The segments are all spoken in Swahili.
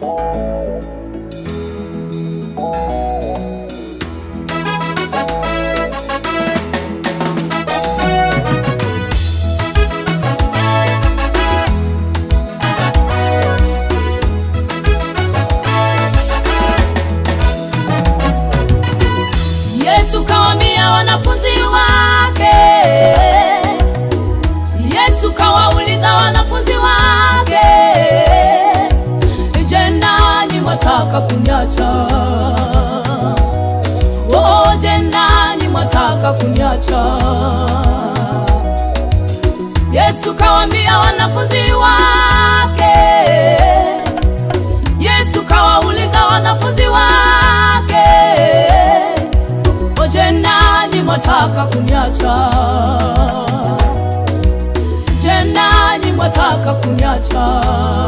Yesu kawaambia wanafunzi wake, Yesu kawauliza wanafunzi wake, je, nanyi mwataka kuniacha? Oh, je, nanyi mwataka kuniacha? Yesu kawaambia wanafunzi wake, Yesu kawauliza wanafunzi wake, je, nanyi mwataka kuniacha? Je, nanyi mwataka kuniacha?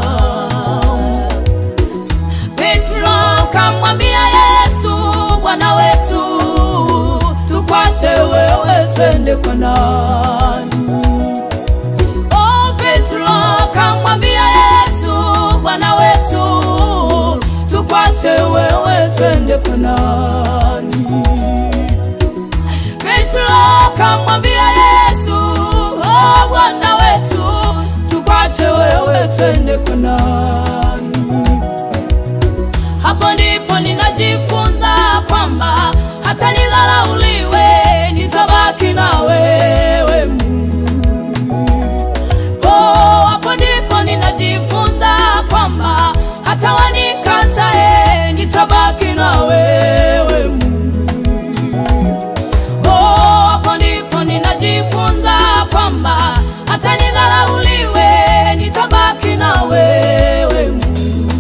Petro kamwambia Yesu, Bwana wetu, tukwache wewe twende kwa nani? Oh, Petro kamwambia Yesu, Bwana wetu, tukwache wewe twende kwa nani? Petro kamwambia Yesu, oh, Bwana wetu, tukwache wewe twende kwa nani? Hapo ndipo ninajifunza kwamba hata nidharauliwe nitabaki na wewe Mungu. Oh, hapo ndipo ninajifunza kwamba hata wanikatae nitabaki na wewe Mungu. Oh, hapo ndipo ninajifunza kwamba hata nidharauliwe nitabaki na wewe Mungu.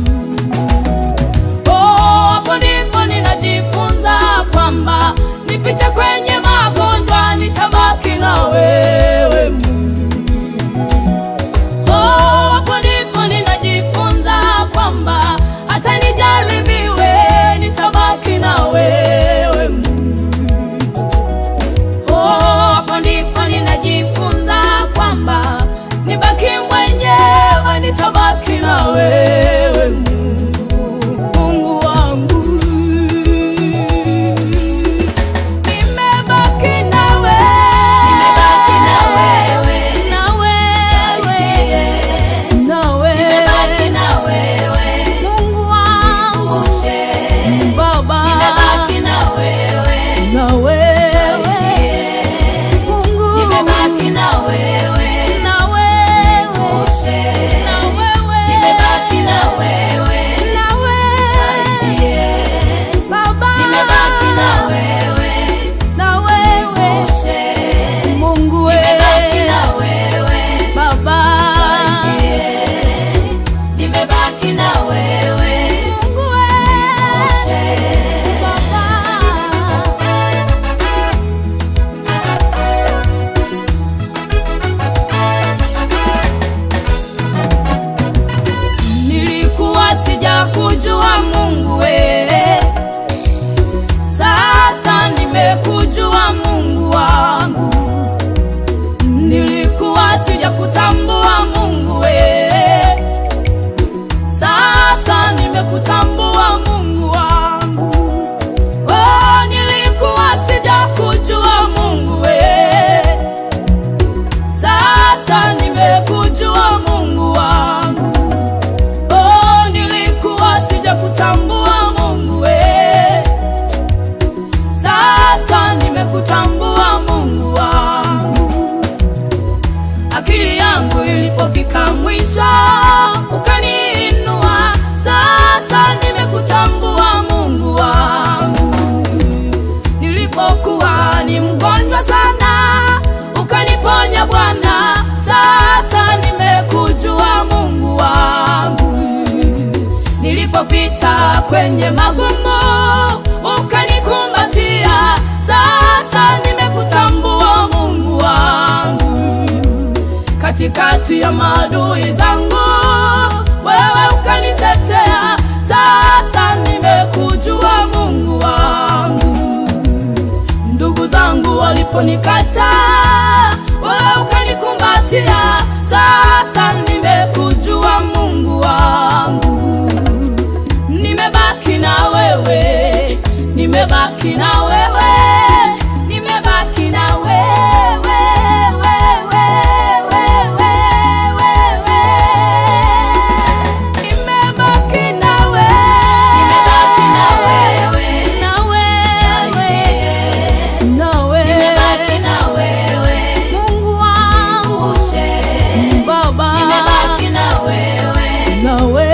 Oh, hapo ndipo ninajifunza kwamba nipite kwenye magonjwa nitabaki na wewe Mungu. Oh, hapo ndipo ninajifunza kwamba hata nijaribiwe nitabaki na wewe Mungu. Oh, hapo ndipo ninajifunza kwamba nibaki mwenyewe nitabaki na wewe Mungu. Mungu wangu, nimebaki na wewe, na wewe, nimebaki na wewe, Mungu wangu, Baba, nimebaki na wewe, Mungu, nimebaki na wewe, nimebaki na wewe, Baba, nimebaki na wewe, Mungu, nimebaki na wewe, Baba, nimebaki na wewe, Mungu, nilikuwa sijakujua Mungu wewe, sasa nimekujua Mungu wangu. Nilikuwa sijakutambua Mungu wewe, sasa nimekutambua Mungu wangu. Oh, nilikuwa sijakujua Mungu wewe, sasa nimekujua Mungu wangu. Oh, nilikuwa sijakutambua Mungu wewe, sasa nimekutambua Mungu wangu. Akili yangu ilipofika mwisho ukaniinua, sasa nimekutambua Mungu wangu. Nilipokuwa ni mgonjwa sana ukaniponya Bwana, sasa nimekujua Mungu wangu. Nilipopita kwenye magumu ukanikumbatia, sasa nimekutambua Mungu wangu. Katikati ya maadui zangu wewe ukanitetea, sasa nimekujua Mungu wangu. Ndugu zangu waliponikataa wewe ukanikumbatia, sasa nimekujua Mungu wangu. nimebaki na wewe, nimebaki na wewe, wewe, wewe, wewe. Nimebaki na wewe, nimebaki na wewe, na wewe, na wewe. Nimebaki na wewe, Mungu wangu, Baba. Nimebaki na wewe, na wewe.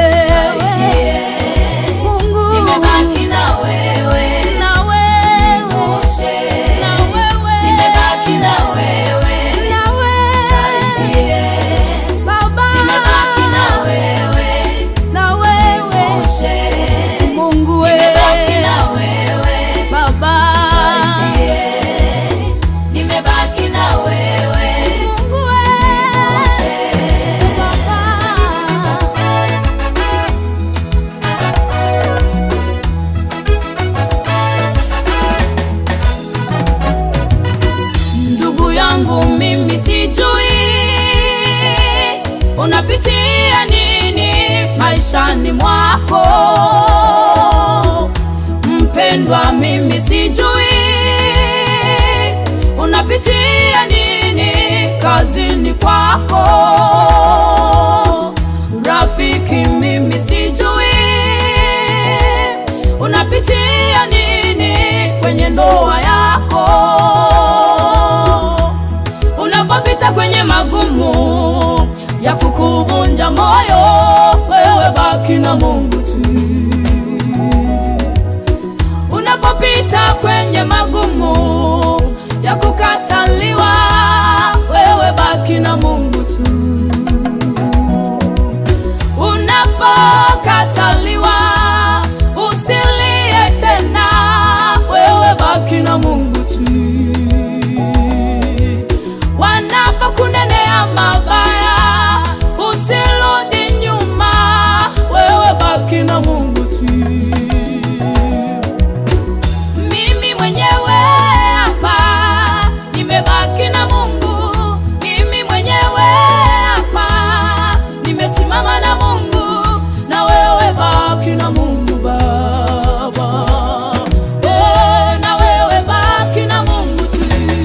Mimi sijui unapitia nini maishani mwako, mpendwa. Mimi sijui unapitia nini kazini kwako, rafiki. Mimi sijui unapitia nini kwenye ndoa yako, unapopita kwenye magumu ya kukuvunja moyo, wewe baki na Mungu tu. Unapopita kwenye magumu ya kukataliwa, wewe baki na Mungu tu. Unapokataliwa usilie tena, wewe baki na Mungu tu. Wanapokunenea mabaya usirudi nyuma, wewe baki na Mungu tu. Mimi mwenyewe hapa nimebaki na Mungu, mimi mwenyewe hapa nimesimama na Mungu, na wewe baki na Mungu Baba. Na wewe baki na Mungu tu.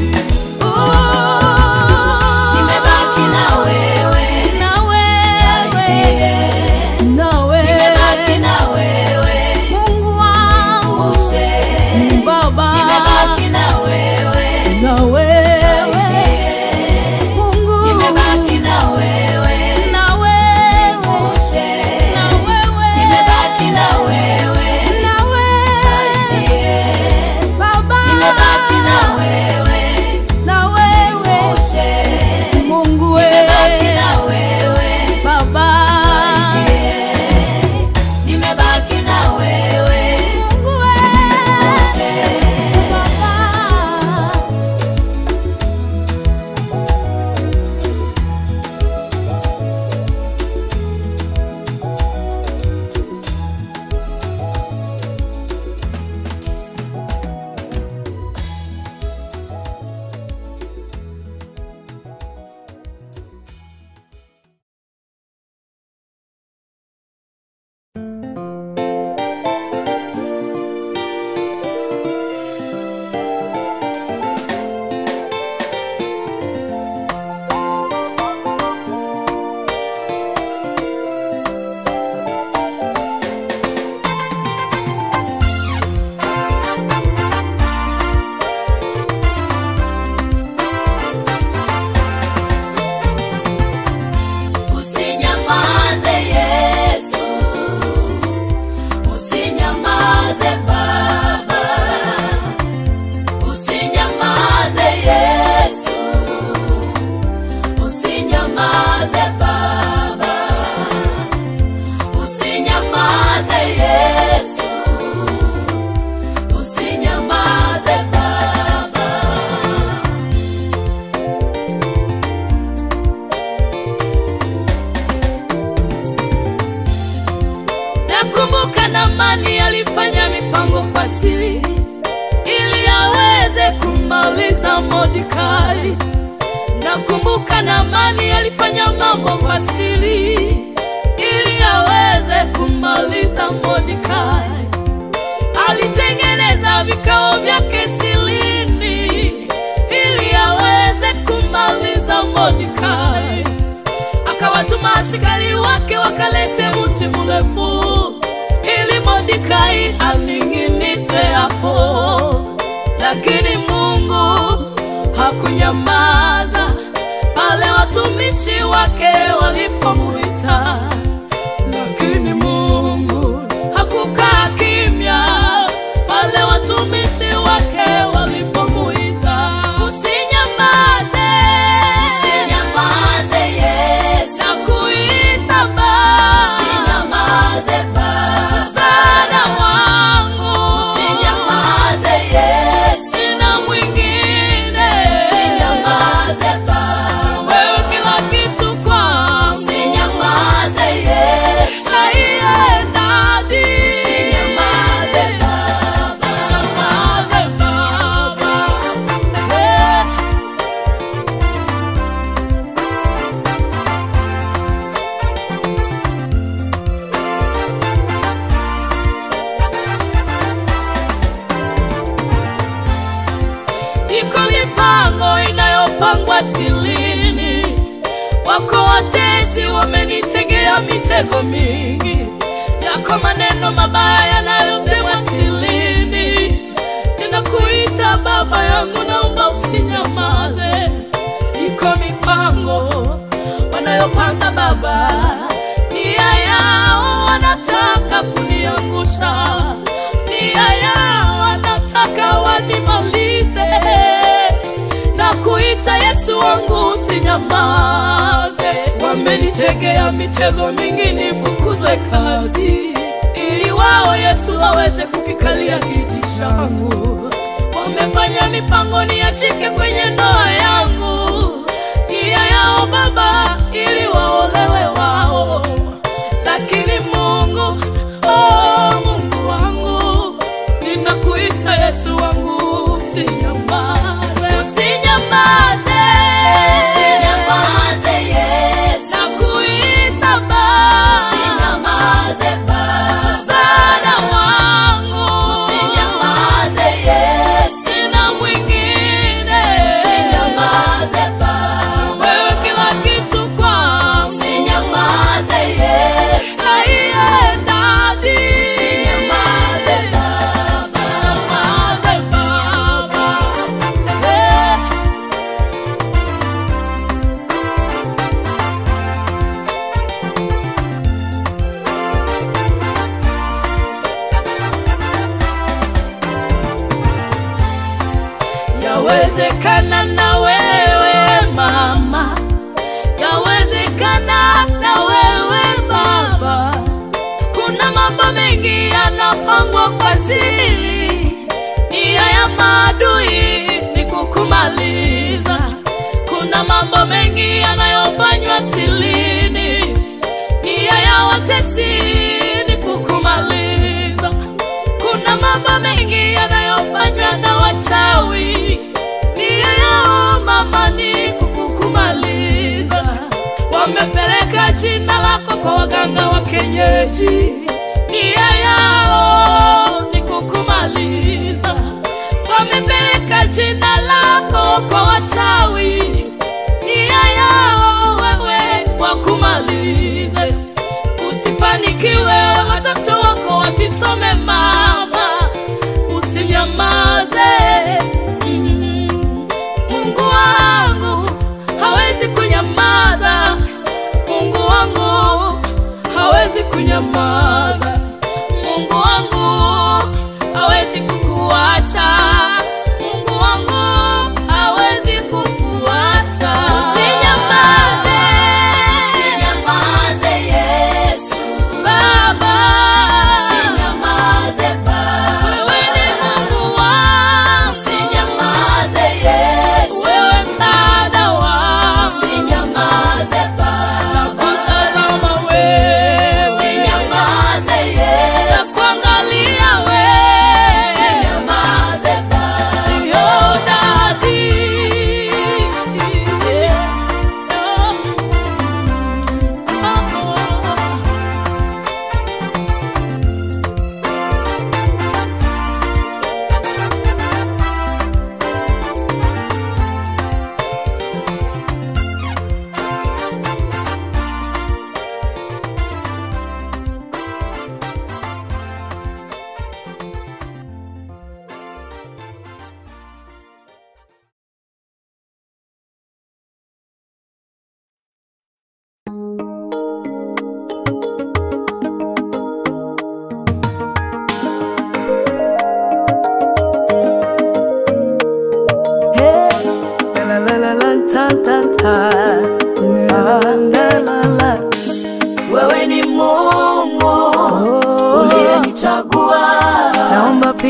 Nimebaki na wewe, na wewe, na wewe. Nimebaki na wewe, Mungu wangu, Baba. Nimebaki na wewe, na wewe, Mungu. Nimebaki na wewe, na wewe, na wewe. Nimebaki na wewe, na wewe, Baba. Nimebaki na wewe, na wewe, Mungu. Nimebaki na wewe, Baba. Nimebaki na wewe, Mungu, Baba. Usinyamaze Yesu, usinyamaze Baba, usinyamaze Yesu, usinyamaze Baba, usinyamaze Yesu, usinyamaze Baba. Nakumbuka Naamani alifanya mipango kwa siri ili aweze kumaliza Mordekai. Nakumbuka Naamani alifanya mambo kwa siri ili aweze kumaliza Mordekai. Alitengeneza vikao watumishi wake walipomuita, lakini Mungu hakukaa kimya. Wale watumishi wake walipomuita, usinyamaze, usinyamaze Yesu, nakuita Baba, usinyamaze Baba, msaada wangu, usinyamaze Yesu, sina mwingine, usinyamaze Baba, wewe kila kitu kwangu, usinyamaze Yesu, aiye dadi, usinyamaze Baba, usinyamaze Baba, iko mipango inayopangwa silini, wako watesi wamenitegea mitego mingi, yako maneno mabaya yanayosema silini. Ninakuita Baba yangu, naomba usinyamaze. Iko mipango wanayopanga Baba, nia yao wanataka kuniangusha, nia yao wanataka wanimalize. Nakuita Yesu wangu, usinyamaze. Wamenitegea mitego mingi nifukuzwe kazi, ili wao Yesu waweze kukikalia kiti changu. Wamefanya mipango niachike kwenye ndoa yangu, nia yao Baba ili waolewe wao, lakini Mungu, oh Mungu wangu, ninakuita Yesu wangu, usinyamaze, usinyamaze, usinyamaze Yesu, nakuita Baba, usinyamaze Baba, msaada wangu, usinyamaze Yesu, sina mwingine, usinyamaze Baba, wewe kila kitu kwangu, usinyamaze Yesu, aiye dadi, usinyamaze Baba, usinyamaze Baba, Yawezekana na wewe mama, yawezekana na wewe baba. Kuna mambo mengi yanapangwa kwa siri, nia ya maadui ni kukumaliza. Kuna mambo mengi yanayofanywa silini, nia ya watesi ni kukumaliza. Kuna mambo mengi yanayofanywa na wachawi, nia yao mama ni kukumaliza. Wamepeleka jina lako kwa waganga wa kienyeji, nia yao ni kukumaliza. Wamepeleka jina lako kwa wachawi, nia yao wewe wakumalize. Usifanikiwe, watoto wako wasisome mama, usinyamaze. Mungu wangu hawezi kunyamaza, Mungu wangu hawezi kunyamaza, Mungu wangu hawezi kukuacha, Mungu wangu hawezi kukuacha. Usinyamaze, usinyamaze Yesu Baba, usinyamaze Baba, wewe ni Mungu wangu, usinyamaze Yesu, wewe msaada wangu, usinyamaze Baba, nakutazama wewe, usinyamaze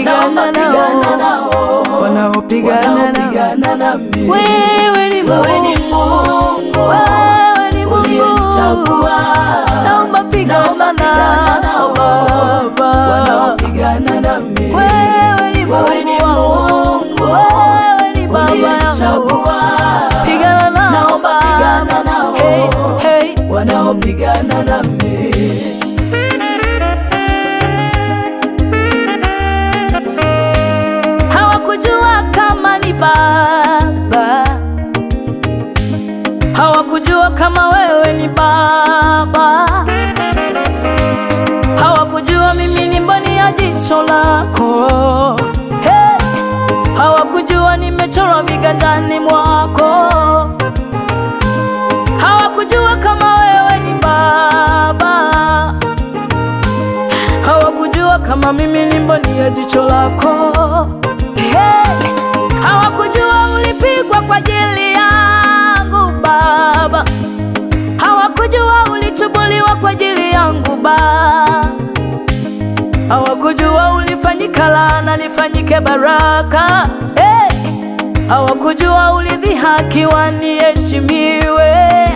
wanaopigana nao, wanaopigana nami. wewe ni Mungu, wewe ni Mungu uliyenichagua. naomba pigana nao Baba, wanaopigana nami. wewe ni Mungu, wewe ni Baba yangu, pigana nao Baba, hey, hey, wanaopigana nami. hawakujua kama ni Baba, hawakujua kama wewe ni Baba, hawakujua mimi ni mboni ya jicho lako, hey! hawakujua nimechorwa viganjani mwako, hawakujua kama wewe ni Baba, hawakujua kama mimi ni mboni ya jicho lako, hey! hawakujua ulipigwa kwa ajili yangu Baba, hawakujua ulichubuliwa kwa ajili yangu Baba, hawakujua ulifanyika laana nifanyike baraka, hey! hawakujua ulidhihakiwa niheshimiwe,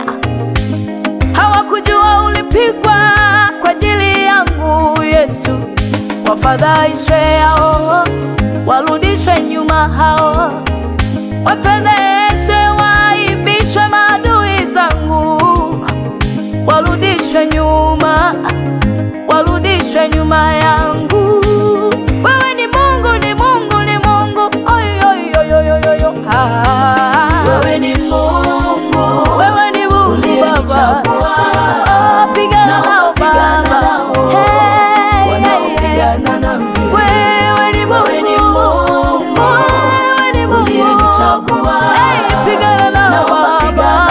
hawakujua ulipigwa kwa ajili yangu Yesu, wafadhaishwe hao, warudishwe nyuma hao, wafedheshwe, waibishwe maadui zangu, warudishwe nyuma, warudishwe nyuma yangu. Wewe ni Mungu, ni Mungu, ni Mungu, oy oy oy oy oy oy. Wewe ni Mungu, wewe ni Mungu Baba, pigana nao Baba, hey, wanaopigana nami. wewe ni Mungu, wewe ni Mungu uliyenichagua. hey, pigana nao Baba,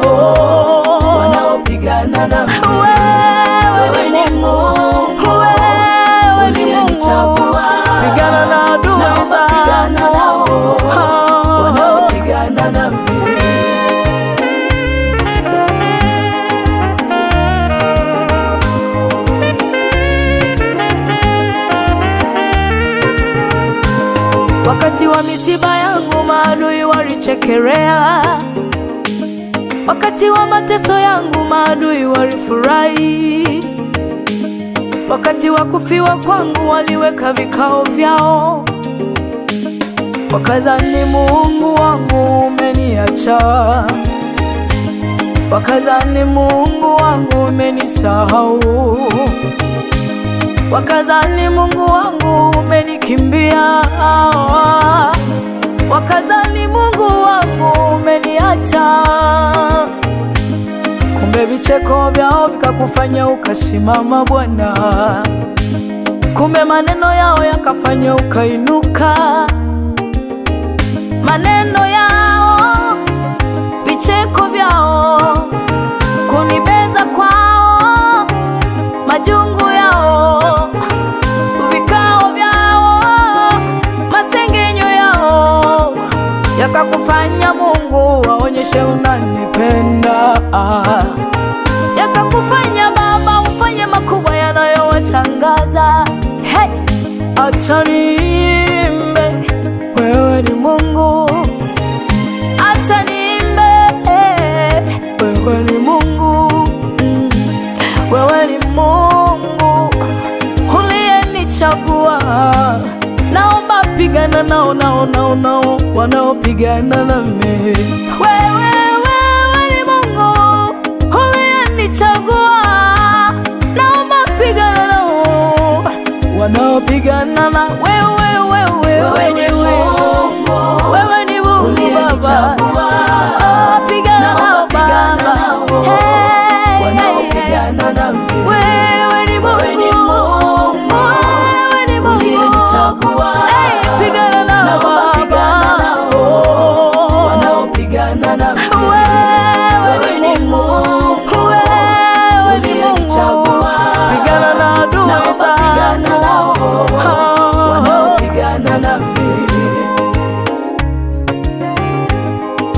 wanaopigana nami. wewe ni Mungu, wewe ni Mungu, pigana na adui zangu, wanaopigana nami. wakati wa misiba yangu maadui walichekelea, wakati wa mateso yangu maadui walifurahi, wakati wa kufiwa kwangu waliweka vikao vyao, wakadhani Mungu wangu umeniacha, wakadhani Mungu wangu umenisahau, wakadhani Mungu wangu umenikimbia, wakadhani Mungu wangu umeniacha, kumbe vicheko vyao vikakufanya ukasimama Bwana, kumbe maneno yao yakafanya ukainuka, maneno yao, vicheko vyao, kunibeza kwao, majungu yao, vikao vyao, masengenyo yao, yakakufanya Mungu waonyeshe unanipenda, yakakufanya Baba ufanye makubwa yanayowashangaza. Hey! Acha niimbe, wewe ni Mungu, acha niimbe, wewe ni Mungu, wewe ni Mungu uliyenichagua, naomba pigana nao wanaopigana nami. Wewe ni Mungu uliyenichagua, naomba pigana nao wanaopigana na wewe ni Mungu, wewe ni Mungu Baba, pigana nao Baba, hey, wanaopigana nami. wewe ni Mungu, wewe ni Mungu uliyenichagua, hey, pigana nao Baba, wanaopigana nami. wewe ni Mungu, wewe ni Mungu, pigana na adui zangu, wanaopigana nami.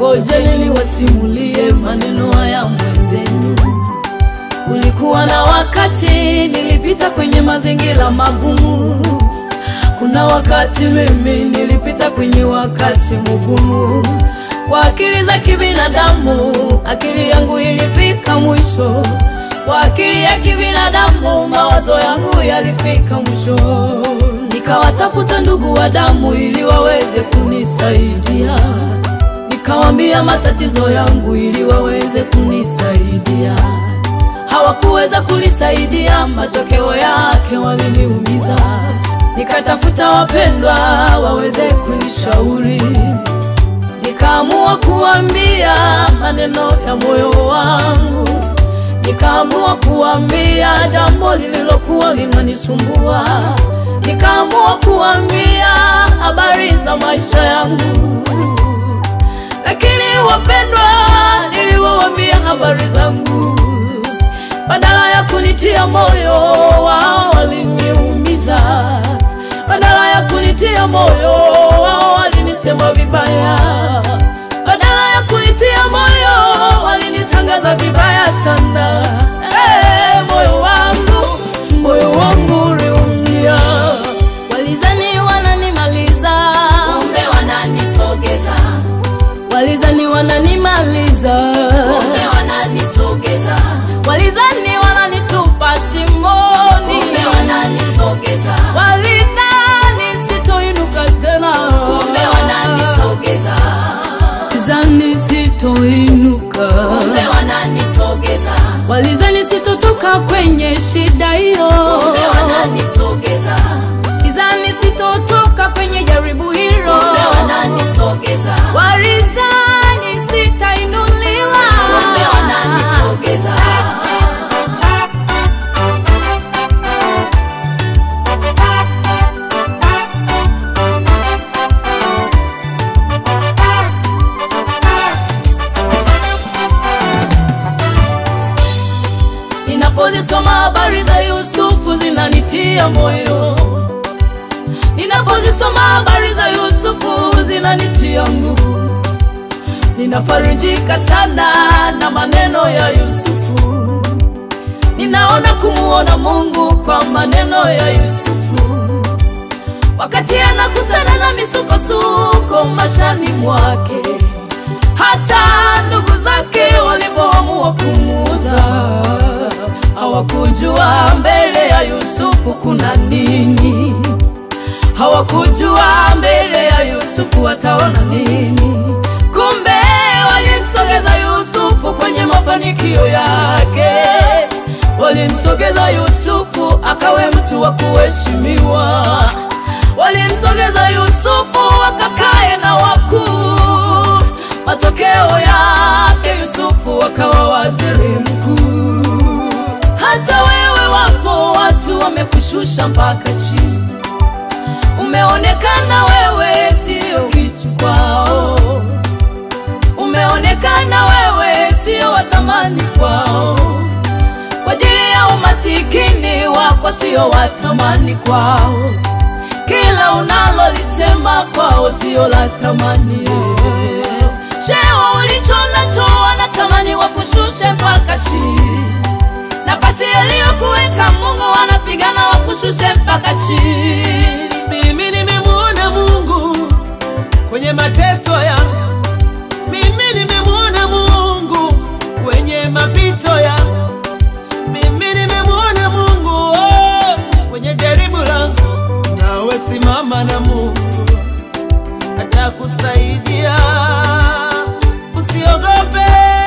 ngojeni niwasimulie maneno haya mwenzenu. Kulikuwa na wakati nilipita kwenye mazingira magumu. Kuna wakati mimi nilipita kwenye wakati mgumu. Kwa akili za kibinadamu, akili yangu ilifika mwisho. Kwa akili ya kibinadamu, mawazo yangu yalifika mwisho. Nikawatafuta ndugu wa damu ili waweze kunisaidia. Nikawaambia matatizo yangu ili waweze kunisaidia. Hawakuweza kunisaidia, matokeo yake waliniumiza. Nikatafuta wapendwa waweze kunishauri. Nikaamua kuambia maneno ya moyo wangu. Nikaamua kuambia jambo lililokuwa linanisumbua. Nikaamua kuambia habari za maisha yangu. Lakini wapendwa, niliwaambia habari zangu, badala ya kunitia moyo wao waliniumiza. Badala ya kunitia moyo wao walinisema vibaya. Badala ya kunitia moyo walinitangaza vibaya sana. Moyo wangu uliumia. Walizani wananimaliza, kumbe wananisogeza. Walizani wananimaliza, kumbe wananisogeza. Walizani wananitupa shimoni, kumbe wananisogeza. Walizani sitoinuka tena, kumbe wananisogeza. Walizani sitoinuka, kumbe wananisogeza. Walizani sitotoka kwenye shida hiyo, kumbe wananisogeza. Walizani sitotoka kwenye jaribu hilo, kumbe wananisogeza. Walizani sitainuliwa, kumbe wananisogeza. Ninapozisoma habari za Yusufu zinanitia moyo. Ninapozisoma habari za Yusufu zinanitia nguvu. Ninafarijika sana na maneno ya Yusufu. Ninaona kumuona Mungu kwa maneno ya Yusufu. Wakati anakutana na misukosuko maishani mwake, hata ndugu zake walipoamua kumuuza, hawakujua mbele ya Yusufu kuna nini. Hawakujua mbele ya Yusufu wataona nini. Kumbe walimsogeza Yusufu kwenye mafanikio yake. Walimsogeza Yusufu akawe mtu wa kuheshimiwa. Walimsogeza Yusufu akakae na wakuu. Matokeo yake Yusufu akawa waziri mkuu. Hata wewe wapo watu wamekushusha mpaka chini. Umeonekana wewe sio kitu kwao. Umeonekana wewe sio wa thamani kwao. Kwa ajili ya umasikini wako sio wa thamani kwao. Kila unalolisema kwao sio la thamani. Cheo ulicho nacho wanatamani wakushushe mpaka chini. Nafasi aliyokuweka Mungu wanapigana wakushushe mpaka chini. Mimi nimemuona Mungu kwenye mateso yangu. Mimi nimemuona Mungu kwenye mapito yangu. Mimi nimemuona Mungu kwenye jaribu langu. Nawe simama na Mungu atakusaidia. Usiogope.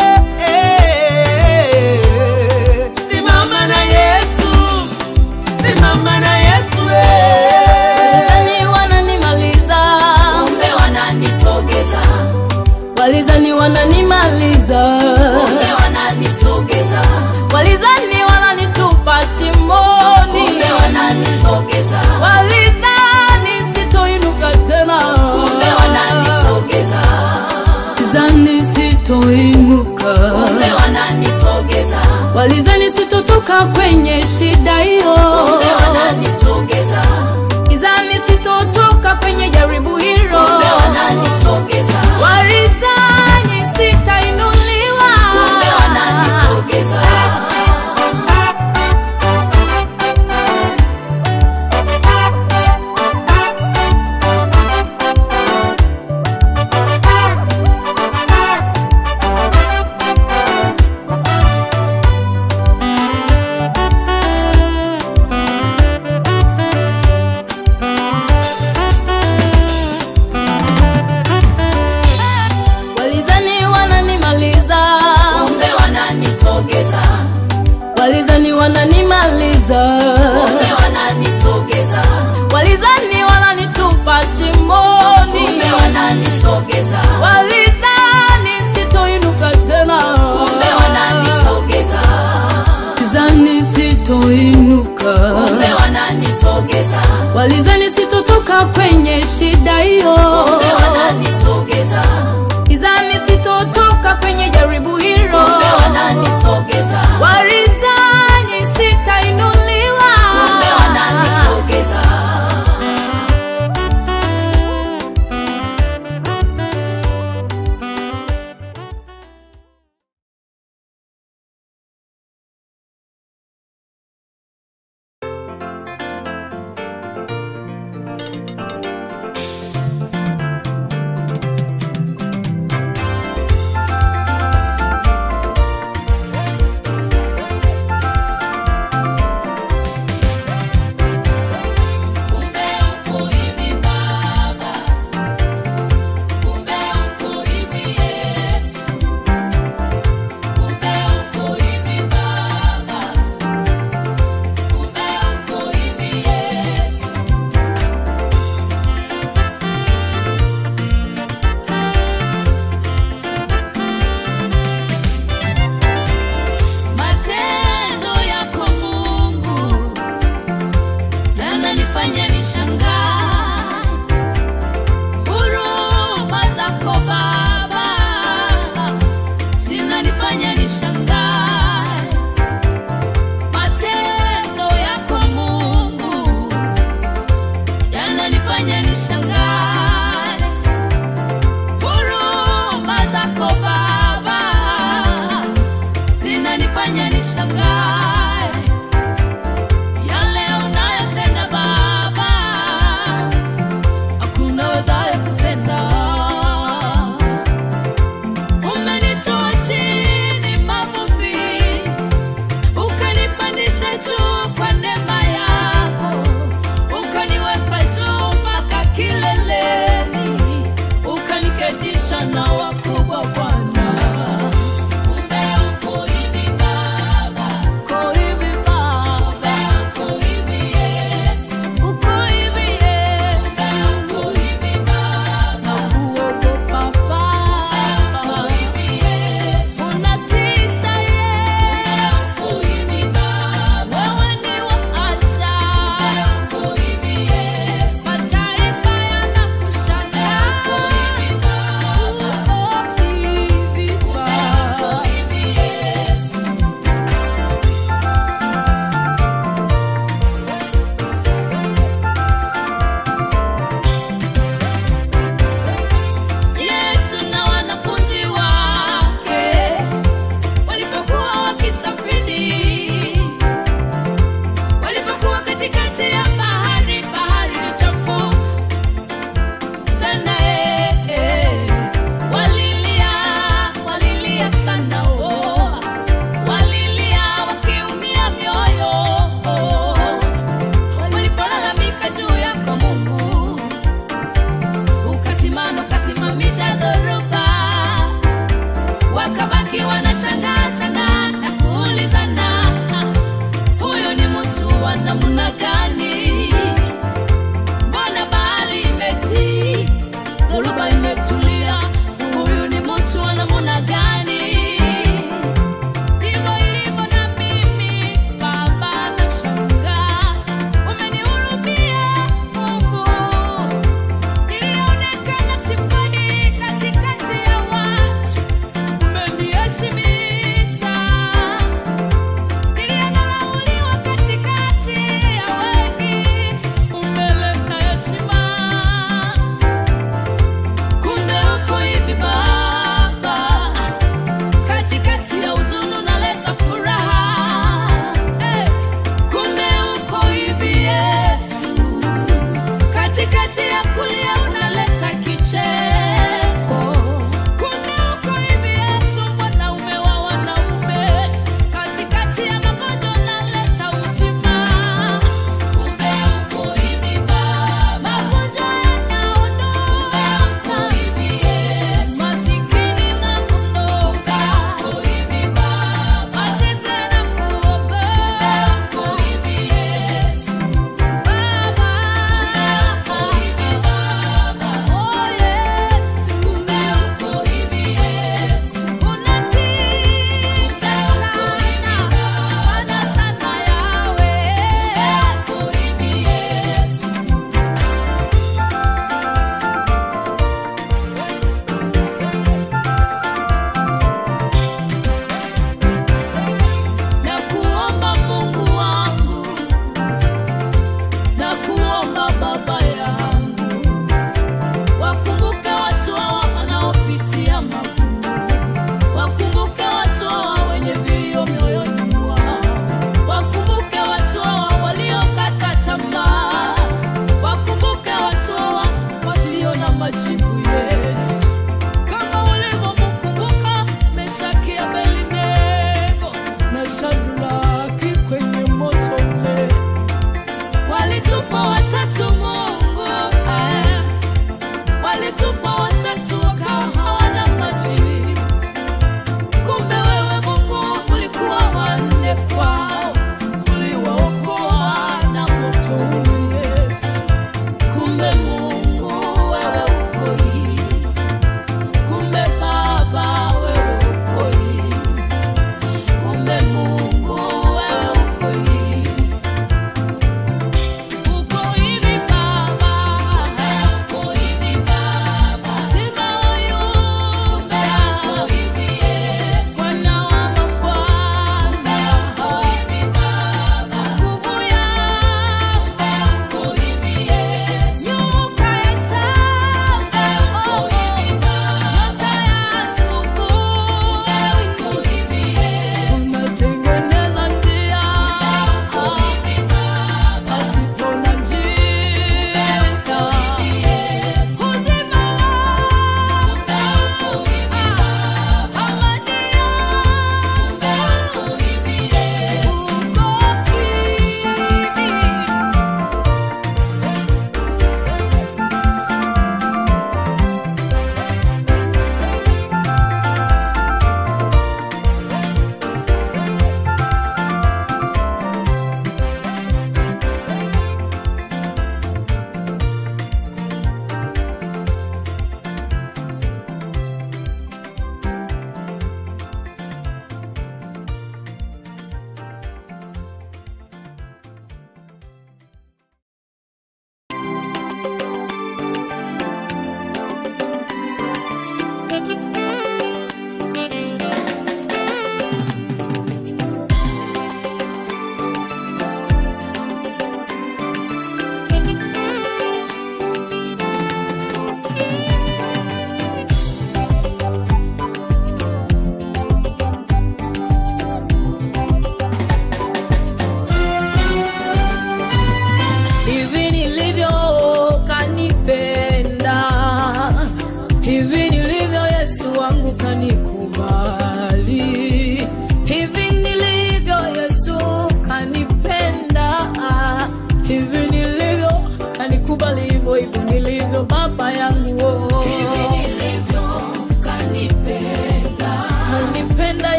Simama na Yesu. Simama na Yesu. Walizani wananimaliza, kumbe wananisogeza. Walizani wananimaliza, kumbe wananisogeza. Walizani wananitupa shimoni, kumbe wananisogeza. Walizani sitoinuka tena, kumbe wananisogeza. Walizani sitoinuka, kumbe wananisogeza. Walizani sitotoka kwenye shida hiyo, kumbe wananisogeza. Walizani sitotoka kwenye jaribu hilo, kumbe wananisogeza. Walizani Walizani wananimaliza, kumbe wananisogeza. walizani wananitupa shimoni, kumbe wananisogeza. walizani sitoinuka tena, kumbe wananisogeza. walizani sitoinuka, kumbe wananisogeza. walizani sitotoka kwenye shida hiyo, kumbe wananisogeza. walizani sitotoka kwenye jaribu hilo, kumbe wananisogeza. walizani sitainuliwa, kumbe wananisogeza.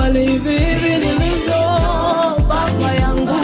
bali hivi nilivyo Baba yangu.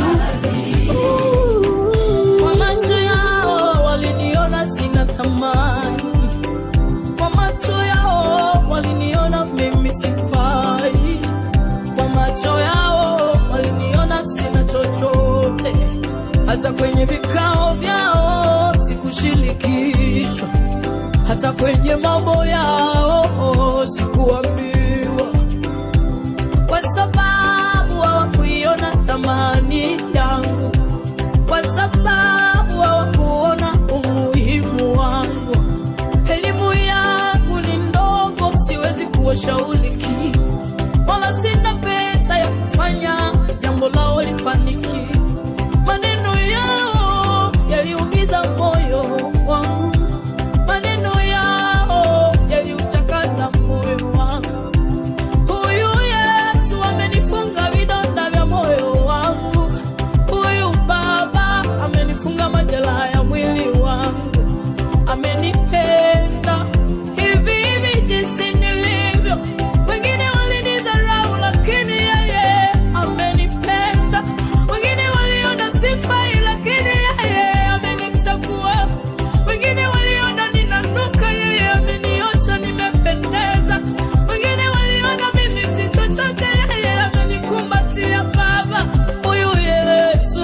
Kwa macho yao waliniona sina thamani, kwa macho yao waliniona mimi sifai, kwa macho yao waliniona sina chochote. Hata kwenye vikao vyao sikushirikishwa, hata kwenye mambo yao sikuambiwa, kwa sababu hawakuiona thamani yangu, kwa sababu hawakuona umuhimu wangu. Elimu yangu ni ndogo, siwezi kuwashauri kitu, wala sina pesa ya kufanya jambo lao lifaniki. Maneno yao yaliumiza moyo wangu, maneno yao yaliuchakaza moyo wangu. Huyu Yesu amenifunga vidonda vya moyo wangu, huyu Baba amenifunga majeraha ya mwili wangu. Amenipenda hivi hivi jinsi nilivyo, wengine walinidharau lakini yeye amenipenda, wengine waliona sifai lakini yeye amenichagua, wengine waliona ninanuka yeye ameniosha nimependeza, wengine waliona mimi si chochote yeye amenikumbatia. Baba, huyu Yesu,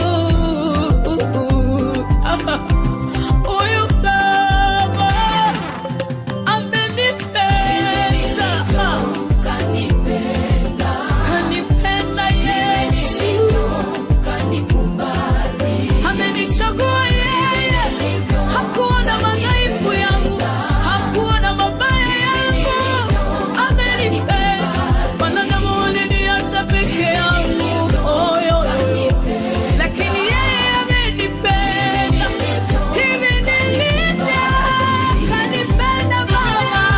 huyu Baba amenipenda, kanipenda Yesu, amenichagua yeye, hakuona madhaifu yangu, hakuona mabaya yangu, amenipenda. Wanadamu waliniacha peke yangu, lakini yeye amenipenda hivi nilivyo, kanipenda Baba.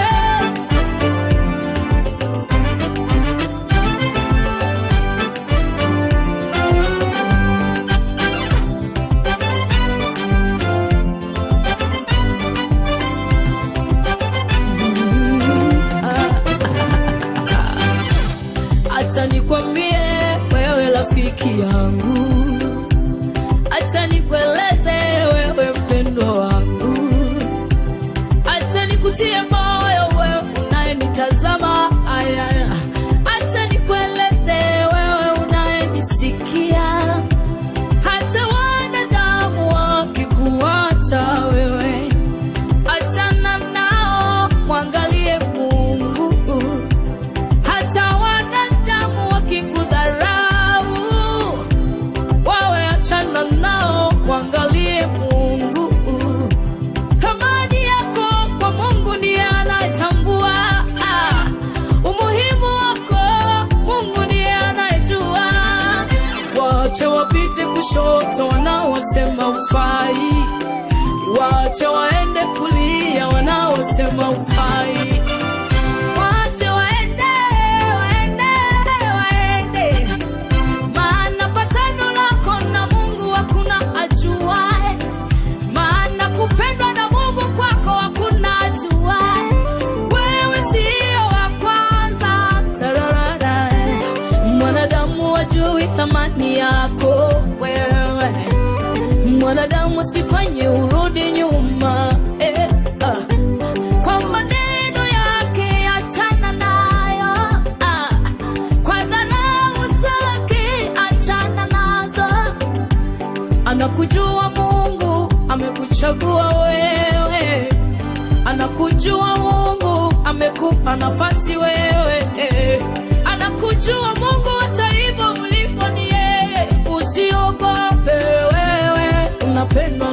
Acha nikwambie wewe rafiki yangu, acha nikueleze wewe mpendwa wangu, acha nikutie moyo wewe unayenitazama, acha nikueleze wewe unayenisikia. Hata wanadamu wakikuacha wewe, achana nao, mwangalie Mungu. Hata wanadamu wakikudharau, wawe achana nao, mwangalie Mungu. Thamani yako kwa Mungu ndiye anayetambua, umuhimu wako Mungu ndiye anayejua. Wache wapite kushoto wanaosema ufai, wache waende kulia wanaosema ufai, wache waende, maana patano lako na Mungu hakuna ajuae, maana kupendwa na Mungu kwako hakuna ajuae. Wewe sio wa kwanza, tararara, mwanadamu wajui thamani yako wewe, mwanadamu asifanye urudi nyuma, kwa maneno yake achana nayo, kwa dharau zake achana nazo. Anakujua Mungu amekuchagua wewe, anakujua Mungu amekupa nafasi wewe, anakujua Mungu hata hivyo ulipo ni yeye. Usiogope wewe, unapendwa